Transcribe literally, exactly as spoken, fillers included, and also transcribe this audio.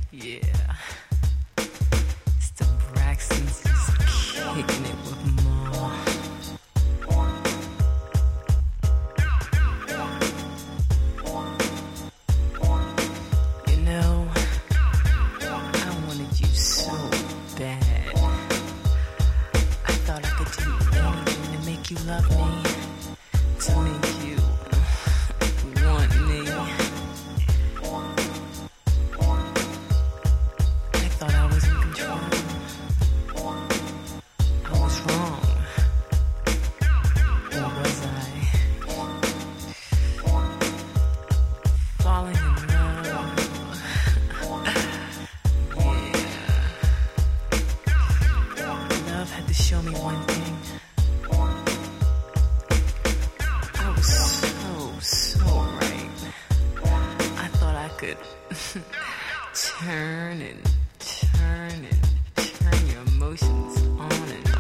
Yeah. It's the Braxtons just kicking it with more. You know, I wanted you so bad. I thought I could do anything to make you love me, to make you want me. I thought I was in control. I was wrong. Or was I? Falling in love. Yeah. Love had to show me one thing. I was so, so right. I thought I could turn and turn and turn your emotions on and